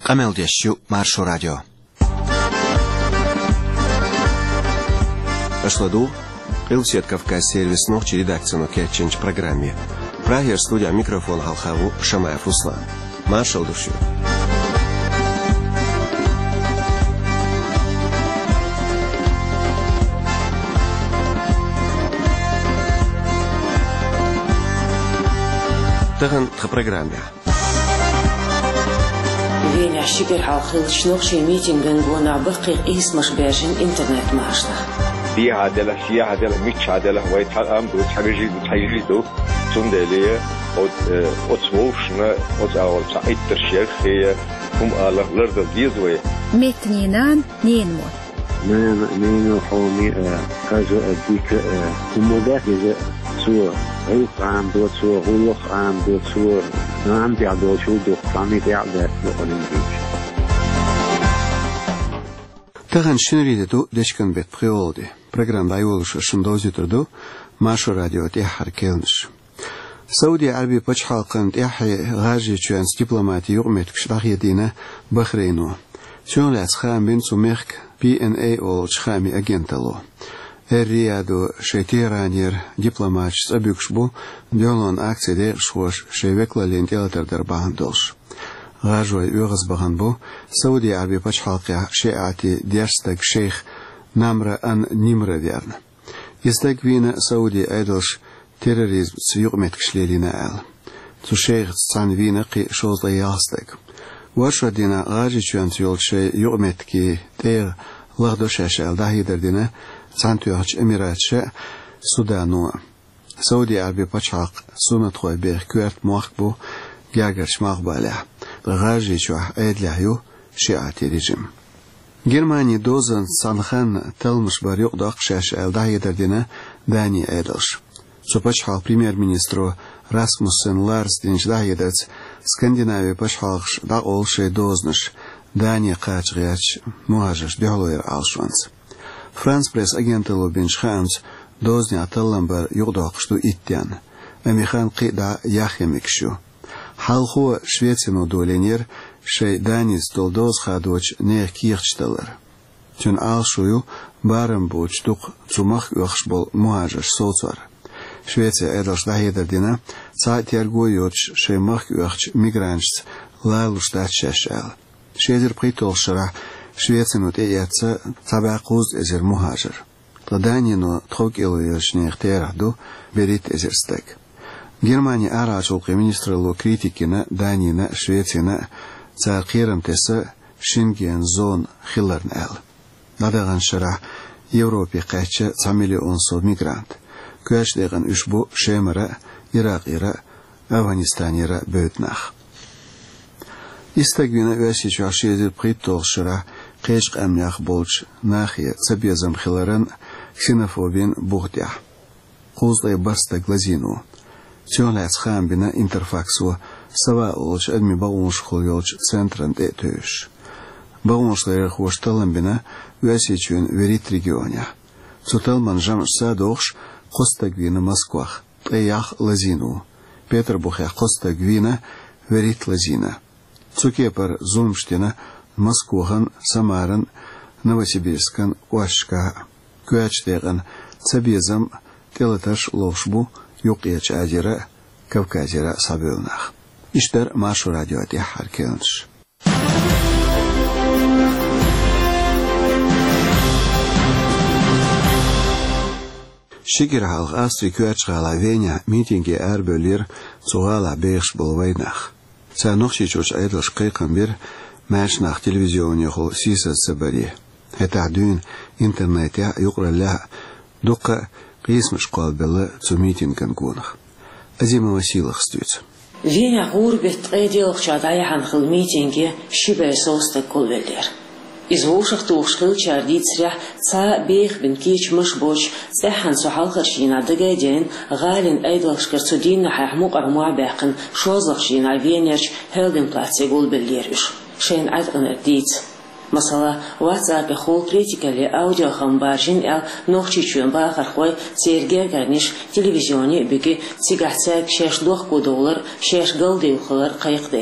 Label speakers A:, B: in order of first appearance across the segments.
A: Qameldeshu Maršu radio. Ашладу, Илсет Кавказ сервис ночи редакцию Кетченч программе. Прагер студия микрофон Халхаву Шамаев Руслан. Маршал душу. Таган в программе.
B: Веня шикер халхил шнохши митингэн гуна бакир исмаш бежин интернет машна.
C: فيها عدالة مش عدالة ويتحقق بتحجيزه تندليه أتصوفنا أتصور تعيد الشيخ هي هم الله لرد ديزوي
D: متنينان نينمو
E: نينو حومي كذا أديك المجاهدة سوى عيق عام دوت سوى غلق عام دوت سوى نعم بيعدو شو دوت فامي بيعدو لقلنجيش
A: Таган шинридету дешкан бет приолди. Программа айолуш шындозитрду Маршу радио тяхар келнш. Саудия Арабия пачхалкан тяхи гажи чуанс дипломати югмет кшбахидина Бахрейну. Чонлас хам бин сумехк PNA ол чхами агентало. Риаду шетиранер дипломат сабюкшбу дёлон акциде швош шевекла лентелтер дарбандолш. غاجوي يغز بغنبو سعودي عربي بچحالقي شيعاتي ديرستك شيخ نمرة أن نمرة ديرنا يستك وين سعودي أيدلش تيروريزم سيوقمت كشليلينا آل تو شيخ تسان وين قي شوز لياستك واشو دينا غاجي چوان تيول شي يوقمت كي تيغ لغدو شاشال داهي دردينا تسان تيوهج اميرات شا سودانو سعودي عربي بچحالق سونت خوي بيخ كوارت موخبو جاگر شماغ بالاه غاجي شوح ايدلهيو شيعاتي ريجيم جرماني دوزن سانخان تلمش بريق داق شاش الدهي دردنا داني ايدلش سوبچحال بريمير مينسترو راسموسن لارس دينش دهي درت سكندناوي بچحالش داق اولشي دوزنش داني قاچ غيرش مهاجرش بيهلوير آلشوانس فرانس بريس اجنتلو بينش خامس دوزني اتلن بر يقداقشتو اتيان اميخان قيدا ياخيمكشو حالخو شويتسينو دولينير شي دانيس دولدوز خادوش نير كيرشتلر تون آلشويو بارم بوش دوق تمخ يخشبول مهاجر سوتور شويتسي ايدلش دهي دردينا ساعت يرغويوش شي مخ يخش ميغرانشت لالوش داتشاشال شيدر بريتول شرح شويتسينو تياتسا تاباقوز ازر مهاجر تدانينو تخوك إلويوش نير تيرهدو بريت ازرستك Германия арачулқи министрлу критикина Данина Швецияна царқирам теса Шенген зон хилларн ал. Надаган шарах Европе қайча 1 миллион мигрант. Көшдеген үшбу Шемара, Ирак-ира, Афганистан-ира бөтнах. Истагвина өсичу ашедир приттол шарах қешқ амнях болч нахия цабезам хилларан ксенофобин бухдях. Қуздай баста глазину. Тёлэц хам бина интерфаксу сава олч адми багунш холёлч центран детөш. Багуншлар хошталан бина үсичүн верит регионя. Цуталман жам садохш Костагвина Москвах. Тәях лазину. Петербургя Костагвина верит лазина. Цукепар Зумштина Москвахан Самаран Новосибирскан Уашка. Куачтеган цабезам телаташ лошбу يقيج أجرا كوكاجرا صابيوناخ إشتر مارشو راديو تيحر كيونش شكر هالغ أستري كواتش غالا فينيا ميتينجي أربولير صغالا بيخش بولويناخ سانوخشي جوش أيدلش قيقن بير ماشناخ تلفزيون يخو سيسا سبري هتعدون إنترنت يقرأ لها دقة قيس مش قال بالله تميتين كنكونخ أزيما وسيلة خستويت
B: Веня غوربت قيديوخ شادايا عن خل ميتينجي شبه سوستك كل ولير إزوشخ توخشخل شارديت سريح تا بيخ بن كيش مش بوش سيحان سوحال خرشينا دقايدين غالين أيدوخ كرسودين نحيحموق أرموع باقن شوزخ شينا فينيرش هلدن بلاتسي قول بالليرش شين عدقن أديت مثلا واتساب خول كريتيكالي أوديو خمبارجين أو نوخشي شون باخر خوي سيرجي كارنيش تلفزيوني بيجي سيجحتاك $6 $6 قلدي وخلر قيق ديتر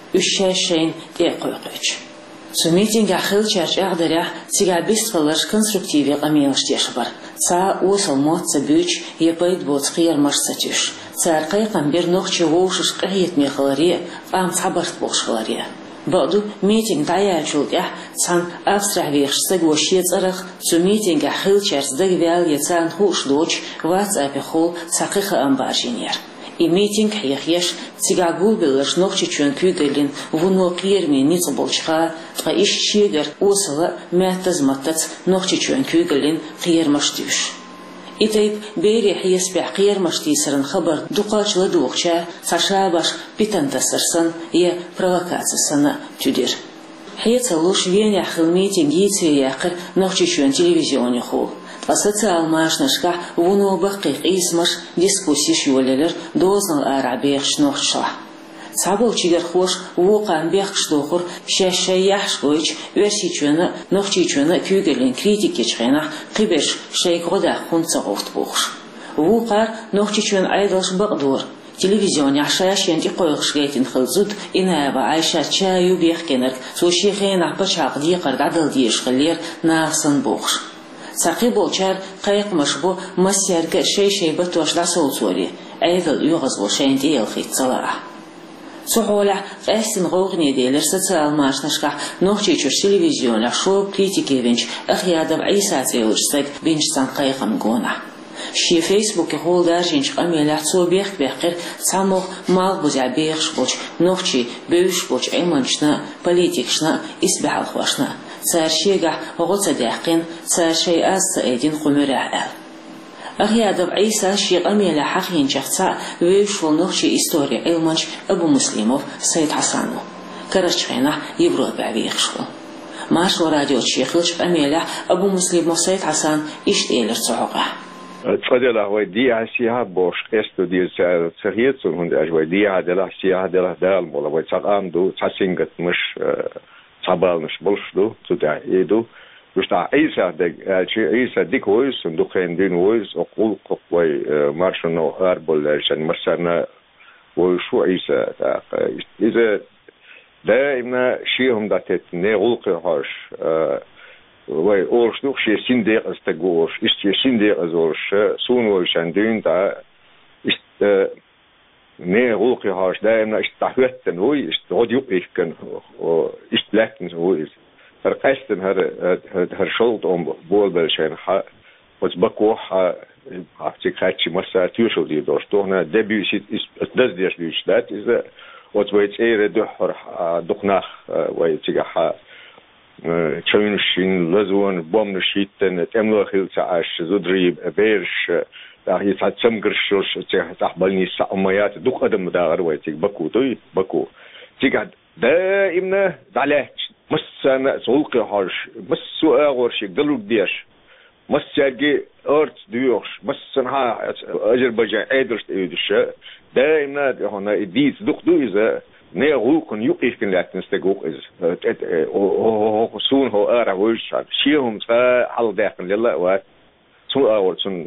B: الشاشين تيقويقوش سميتين قاخل شارج أغدريح تيقا بيست فلرش كونستركتيفي قميوش تيشبر تا وصل موت تبيوش يبايد بوت خير مرستيش تا رقيقا بير نوخشي ووشش قهيت ميخلارية قام تعبرت بوش خلارية بعدو ميتين دايا جوليح تان أفسرح بيخشتق وشيت أرخ سميتين قاخل شارج دقبيال يتان خوش دوش واتسابي خول تاقيقا أنبارجينير ميتينغ حيخيش تيغاغول بلش نوخشي چون كوغلين ونو قيرمي نيصبولشخا تقايش شيغر وصل ماتز ماتت نوخشي چون كوغلين قير مشتيش إتيب بيري حيس بيح قير مشتي سرن خبر دوقاش لدوخشا تشابش بيتن تسرسن يه провокациясына تدير حيتلوش وين يخل ميتينغ يتياقر نوخشي چون تلفزيوني خو فسوциал машнашка вуно бақиқ исмаш дискуссиш юлелер дознал арабиях шнохшла сабол чигер хош вуқан бехшдохур шешаяхшгоч версичуна нохчичуна күгелин критики чхена қибеш шейгода хунцагофт бохш вуқар нохчичун айдалш багдур телевизион яшаяшен диқойгшгейтин хылзуд инаба айша чаю бехкенер сушихен апачақ диқар дадал диешхлер насын бохш ساقي بولشار قيق مشبو مسيرك شي بتوش لاسول سوري ايضا يغز وشين ديال خيط صلاح سحولة قاسم غوغني ديلر سوциал машнашка نوخشي چوش تلفزيون لشو كريتيكي بنش اخيادم عيسى تيوشتك بنش سان قيقم قونا شي فيسبوك هول دارجينش قميلات سو بيخ بيخير ساموخ مال بوزع بيخش بوش نوخشي بيوش بوش ايمانشنا بوليتيكشنا اسبح الخواشنا صار شيء غوصة داقين صار شيء أستأدين قمراء أخيادم عيسى شيء قميلة حقين شخصا ويش ونوخشي إستوري علمانش أبو مسلموف سيد حسانو كرشخينا يبرو بعبيخشو ماشو راديو تشيخلش قميلة أبو مسلموف سيد حسان إشتيلر صعوقه
C: تفضل هو دي عسيها بوش قستو دي سريتون هند أجوي دي عدلا سيها دلا دال مولا ويتساقام دو تحسينغت مش صابالنش بولشدو تدع يدو بشتاع عيسى ديك ويس ندخين دين ويس أقول قوي مارشنو أربول عشان مرسنا وشو عيسى إذا دائما شيهم داتت نغلق هاش وي أورش دوخ شيء سنديق استجورش إشتي سنديق أزورش سون ويشان دين دا إشت نغلق هاش دائما إشتحوتن وي إشتغد يقيكن إشتلكن وي فرقستن هر شلط بول بالشين ح وتبقوح عفتك خاتشي مسا تيوشو دي دوشتوهنا دبيوشيت إتدز ديش ديشتات إذا وتويت إيري دوحر دقناخ ويتيجا تشوينشين لزون بومنشيتن تملخيل تعاش زودريب بيرش هي تسمغرشوش تحبلني ساميات دوق ادم داغر ويتيك بكو توي بكو تيجا دائما دالش مسنا سولق هارش مسو اغورش دلو ديش مسجي ارت ديوش مسنا اذربيجان ادرس ايدش دائما هنا ديز دوق دو اذا نيغو كن يقيكن لاتنستغوق از او سون هو ارا وش شيهم تا حل داخل لله و سو اورتن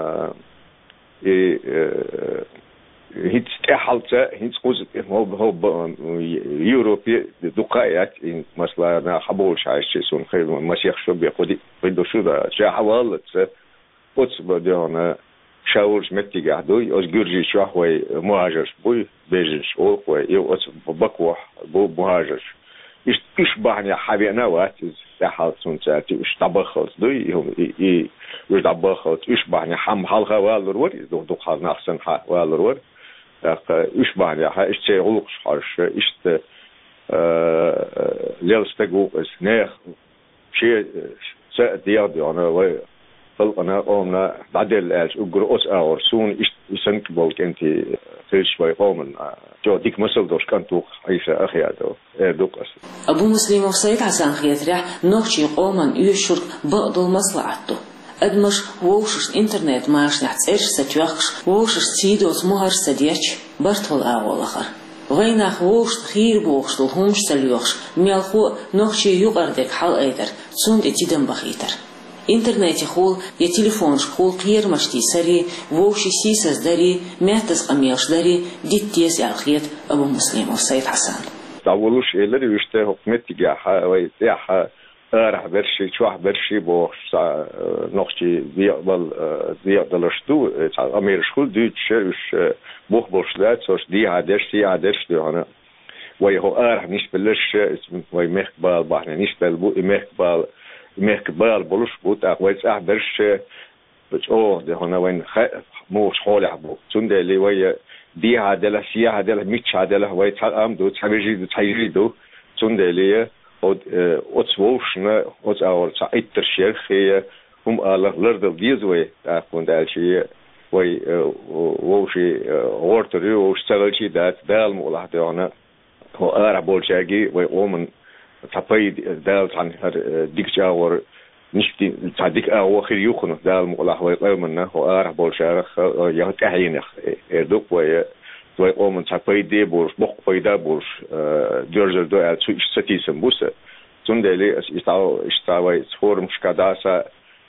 C: هيت حالته هيت قوز هو يوروبي دقايات مثلا حبول شايش سون خير مسيخ شو بيقودي بدو شو ده جا حوالت قدس بدينا شاورش متيجا دوي أز جورجي شو هو مهاجر بوي بيجش أو هو يو أز بقوح بو مهاجر إيش بعني حبينا واتز تحال سنتاتي إيش طبخت دوي يوم إيش طبخت إيش بعني حم حلقة والرور دو خال نحسن ح والرور إيش بعني ها إيش تقولش حرش إيش ليلستجو إس نخ شيء سأديادي أنا أنا قومنا بعدل إيش أجرؤس أو سون يسنك بولك أنت فيش شوي قومن جو ديك مسل دوش كنتو عيسى أخي هذا دوك أصلا
B: أبو مسلم وفسيد عسان خياتريح نوخشي قومن يشرك بقدو مصلحته أدمش ووشش إنترنت ماش نحت إيش ستيوخش ووشش سيدوت مهر سديتش برتول أول آخر غيناخ ووشت خير بوخش الهمش سليوخش ميالخو نوخشي يقردك حال أيدر تسوند اتدم بخيتر إنترنت خول يا تليفون خول قير مشتي سري ووشي سيسز داري ماتز قمياش داري ديت تيز الخيط أبو مسلم وسيد حسن
C: استعولوش إلى يشته حكمتي جاها ويتاح أرح برشي شوح برشي بوش نقشي زيادة لشتو أمير شخول دوتش وش بوخ بوشلات سوش دي عادش دي هنا ويهو أرح نيش بلش وي مخبال بحنا نيش بلبو مخبال بلوش بوت أخويت برش بس ده هنا وين موش حول عبو تونده اللي وي دي عادلة سي عادلة ميتش عادلة وي تحقام دو تحيجي دو تونده اللي أتصوشنا أول ساعتر شرخية هم على لرد ديزوي تأخذ دالشيء وي ووشي غورتري واشتغلشي دال مولا هنا هو أرى بولشاجي وي أومن تبي دال عن ديك جاور نشتي تعديك أواخر يخون دال مولا وي أومن هو أرى بولشاخ يهتعين دوك وي أومن تبي دي بولش بق بيدا بولش درجة دو ستيسم بوسه تندلي استوى فورم شكاداسا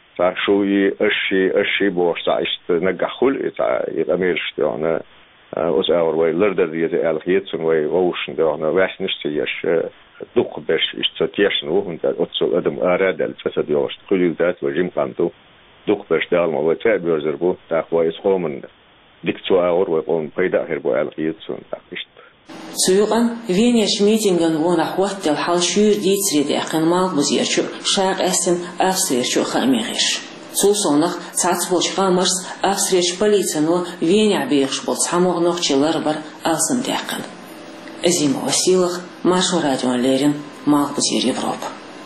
C: شوي أشي بوش نجحول يتأميرش دهنا أزور وي لردر ديت الخيتون وي ووشن دهنا واش نشتيش دوق باش استتيشن وهم ده أتصل أدم أراد الفساد يوش كل ذات وجيم قامتو دوق باش دالما وتعب يزربو تأخوي إسقومن دكتور أور ويقوم بيدا هربو الخيتون تأخيش
B: سوقن فينيش ميتينغن ونا خوات الحال شور ديتري دي أقن مال بزيرشو شاق أسن أفسريرشو خاميغيش سوصونخ تعتبوش قامرس أفسريرش بليتنو فينيع بيخش بولت حموغ نوخشي لربر ألسن دي أقن أزيم وسيلخ ماشو راديون ليرين مال بزير يبروب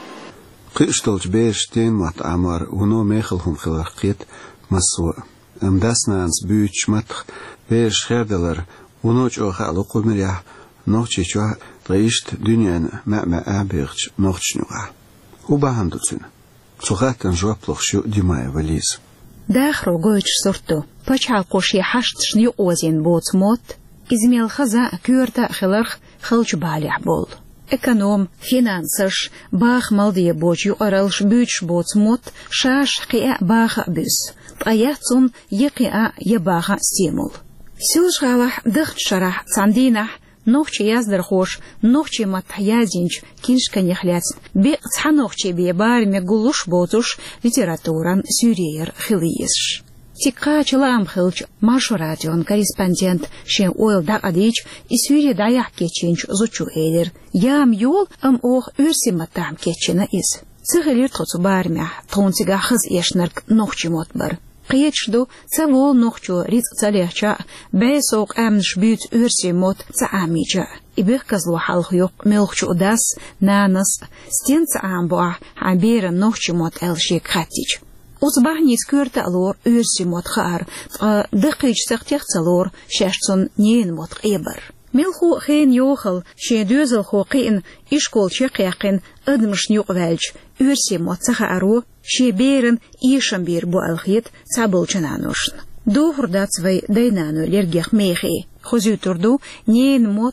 A: قيشتلج بيش تين مات عمر ونو ميخلهم خلقيت مسوء امداسنانس بيوش متخ بيش خيردلر ونوج أو خالو قل مريح نوجي جوا ريشت دنيا ما أبيغش نوجش نوع وباهم دوتين سوغاتن جوا بلوخشو ديماي وليز
D: داخرو جوج صورتو بچال قوشي حشت شنيو أوزين بوت موت إزميل خزا كورتا خلرخ خلج باليح بول اكونوم فينانسش باخ مالدي بوجيو أرلش بيوش بوت موت شاش قيا باخ بيس طاياتون يقيا يباخ سيمول سيوش غالح دخت شرح صندينح نوخشي يازدر خوش نوخشي متحيازينج كينش كان يخليات بيقتح نوخشي بيبار ميقولوش بوتوش ليتراتوران سوريير خليش تيقا چلام خلج ماشو راديون كورреспондент شين اويل داقاديج اسوري دايح كيچينج زوچو ايدر يام يول اوخ ارسي متام كيچنا از سغلير توتو بارمح تونتيغا خز يشنرك نوخشي موتبر قيتشدو تسوو نوخشو ريت تاليحچا بيسوق امنش بيوت ارسي موت تعاميجا إبيخ كزلو حالخ يوق ملخشو داس نانس ستين تعامبوا عبير نوخشي موت الشيك خاتيج أصبح نيسكورت ألور ارسي موت خار دقيج سختيخ تلور شاشتون نين موت قيبر ملخو خين يوخل شي دوزل خوقين إشكول شقيقين أدمش نيوق والج ارسي موت سخارو شي بيرن إيشن بير بو الخيط تابل جنانوشن دوهر داتسوي دينانو لرجيخ ميخي خزيو تردو نين موت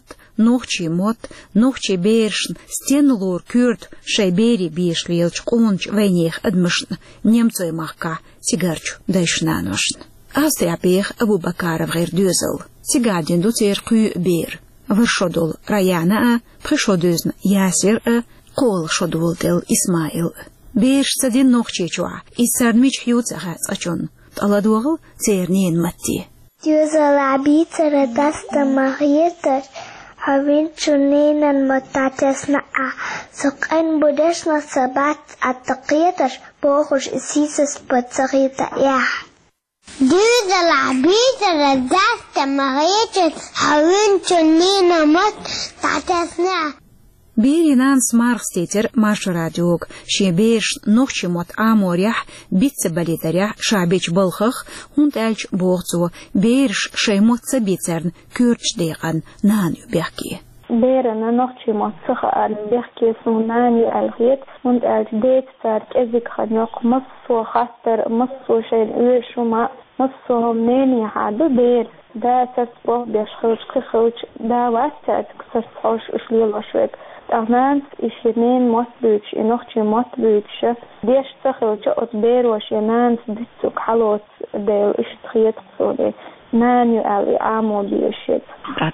D: نوخشي بيرشن ستينلور كورت شي بيري بيش ليلش قونج وينيخ أدمشن نيمتوي مخكا تيغارچو دايشنانوشن أستي عبيخ أبو بكار غير دوزل تيغادين دو تيرقو بير ورشودول رايانا بخشودوزن ياسر قول شودول دل إسماعيل بيش سدين نوخشي جوا إسارميش حيوتها تأچون تألادوغل تيرنين متي
F: دوزل عبيتر دست مغيتر هاوين چونينا متاتسنا سقين بودشنا سبات التقيتر بوخش اسيسس بطغيتا ياح
G: دوزل عبيتر دست مغيتر هاوين چونينا متاتسنا
D: بيري نانس مارستيتر ماش راديوغ شي بيش نوخشي موت آموريح بيتس باليتريح شابيش بلخخ هونت ألش بوغتو بيرش شي موت سبيترن كورتش ديقان نانيو بيحكي
H: بيرنا نوخشي موت سخا بيحكي سونانيو الخيط هونت ألش ديت سارك ازيك خنيوق مصو خاطر مصو شي الويشو ما مصو هم ناني حادو بير دا تسبوه بيش خلوش دا واستا تكسر صوش اشليل وشويك أغنانس إشينين مصبوش إنوخشي مصبوش ديش تخلوش أتبير وشينانس ديتسوك حلوت ديل إشتخيط قصودي نانيو ألي آمو بيشيت
I: تاتانش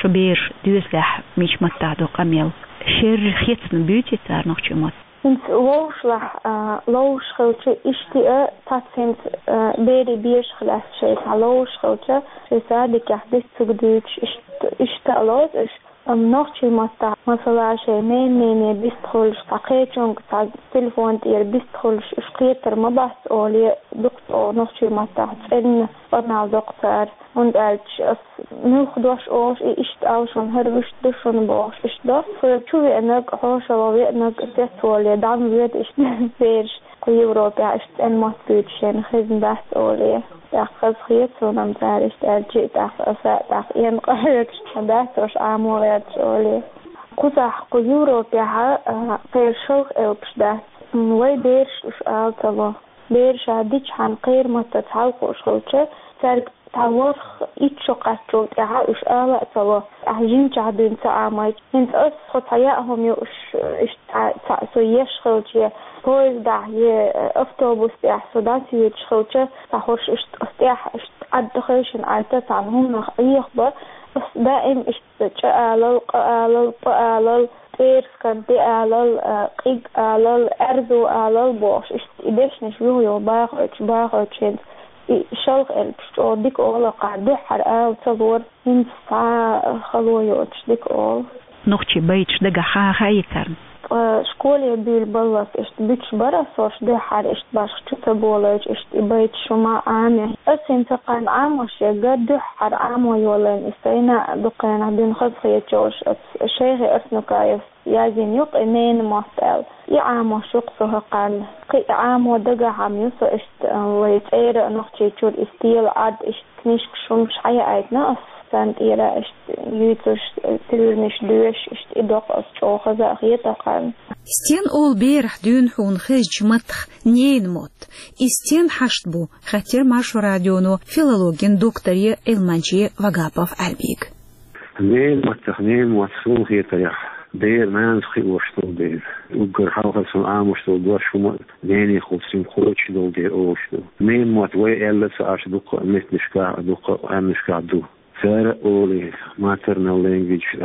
D: شبير دوزلح مش متعدو قميل شير خيتن بيوتي تار نوخشمات
H: انت لوش خلچه اشتیه تاتسنت بری بیش خلاص شيء لوش خلچه شيء كحدث سجدوش اشتالوز نوخشي متا مثلا شيء مين بيستخلش تقيتشون تاع تليفون تير بيستخلش اشقيتر ما بس اولي دكتور نوخشي متا ان برنال دكتور und als noch durch aus ist auch schon herwischt schon box ist das für chu eine hoche aber eine sexuelle dann wird ich sehr Europa ist ein Mastütchen riesen das ole ja gefriert so am Tag ist geht auf ein gehört und das ist amor jetzt ole kuzah Europa für شوق البشدة ويديرش ألتلا بيرش عديش عن قير ما تتعلق شغلته ترك تعورخ يتشقتوا تعايش ألتلا أهجين تعدين تعامل انت خطاياهم يش تعسويش شغلته بويز دعيه أفتوبوس بيحصدات يتشغلته تحوش استيح أدخلشن عادة عنهم نخيخ بس دائم قالل تيرس كان قالل قيق قالل أرزو قالل باش إديش نشوه يوباخش شلخ البشتور ديك أولا قاعدو حرقال تدور ينفع خلويوش ديك أول
D: نوخشي بيتش دقا خايكرن
H: شكولي بالبلس بيتش برا صوش دي حار باش تتبولج بيت شما عامي أسين تقان عاموش يقدو حار عامو يولين استينا دقينا بين خزخي جوش الشيخ أسنكايف يازين يق إنين ماستيل يعامو شقصه قال قي عامو دقا عميوسو ويتعير نوخشي تشور استيل عاد كنيش شمش حيا ايتنا سانت إيرا يوتوش تلورنش دوش إدوق أسجوخة زاخية قال
D: استين أول بيرح دون حون خيج متخ نين موت استين حشتبو خاتير ماشو راديونو فيلولوجين دكتوري إلمانجي وغابوف أربيك
E: نين متخ نين موتسون خي تريح دير مانسخي وشتو دير وقر حلقة سنعام وشتو دوش وما ديني خلصين خوش دو دير اوشتو نين موت وي إلا سعاش دوق أمت نشكا دوق أم نشكا دو سارة أولي maternal language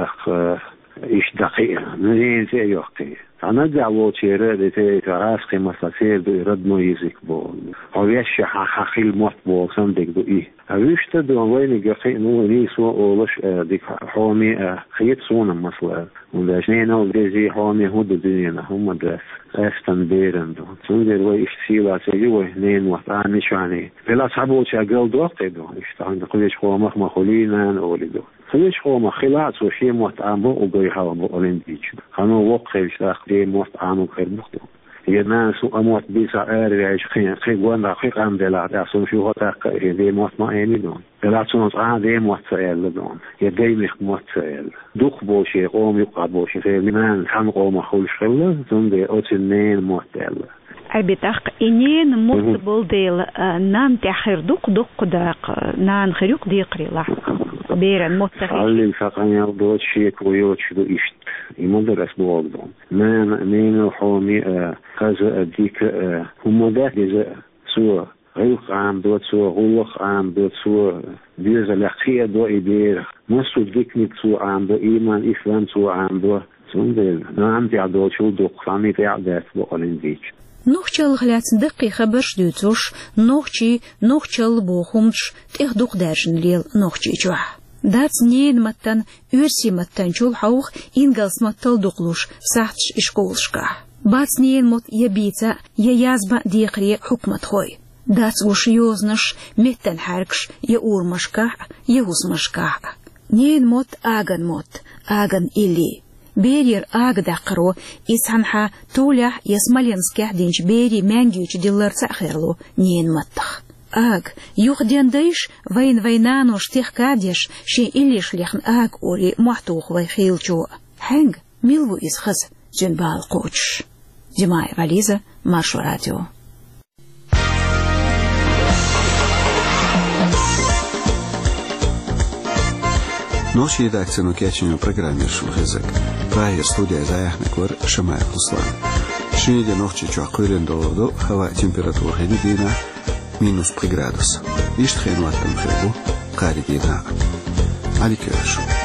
E: إيش دقيقة نين زي يوقتي أنا دعوة تيرا دي تراسقي مسافير دو يرد ميزيك بول أو يشي حقيل موت بول سندك دو إيه أويش تدو وين يقاقي نو نيسو أولش ديك حومي خيط سونا مسلا ونداش نينا وديزي حومي هود الدنيا هم داس أستن بيرن دو تندر ويش سيلا سيجوه نين وطاني شاني بلا صحبو تشاقل دو وقتي دو إشتان قليش حومخ مخولينا أولي دو خليش حومخ خلات وشي موت عامو وقيحاو بقولين ديش خانو وقفش دي موت عامو خير مختو يناس أموت بيسا أريج خيق وانا خيق عم دلات أصلا شو هتاك دي موت ما أيني دون دلات سنوات دي موت سأل دون يدي مخ موت سأل دوخ بوشي قوم يقع بوشي خير لمن حن قوم خولش خلا زن دي أوتنين موت دل
D: أبيتاق إنين موت بولديل نان تأخير دوق داق نان خيروق ديقري لا بيرن موت تخير
E: علم فقان يردوت شيك ويوتش دو إشت يمدرس بوغدون مين حومي خزا أديك هم ده جزاء سوى غيق عام دوت سوى غلق عام دوت سوى بيرز لحقية دو إبير مصر ديكني سوى عام دو إيمان إسلام سوى عام دو سندل نعم تعدو شو دوق فاني تعدات بقالين ديك
D: نوخشل غلات دقي خبرش دوتوش نوخشل بوخمش تخدوق دارجن ليل نوخشي جوح داتس نين متن يرسي متن جول حوخ إنجلس متل دقلوش ساعتش إشكولشكا باتس نين مت يبيتا يازبا ديقري حكمت خوي داتس وش يوزنش متن حركش يأورمشكا يهوزمشكا نين مت آغن إلي بيرير دقرو إسحنحا تولح يسمالينسكح دينش بيري مانجيوش ديلر تأخيرلو نين متخ يخدين ديش وينانو شتيخ كاديش شي إليش ليخن أوري محتوخ ويخيلجو هنگ ميلو إسخز جنبال قوش جماعي غليزة مارشو راديو
A: Ночь редакцию кеченью программер Шухезек. Прайер студия Заяхнеквар Шамай Хуслан. Шиниде ночи чуакуйлен долодо, хава температура хедидина -3 градус. Иштхен ваттам хебу, каридина. Аликершу.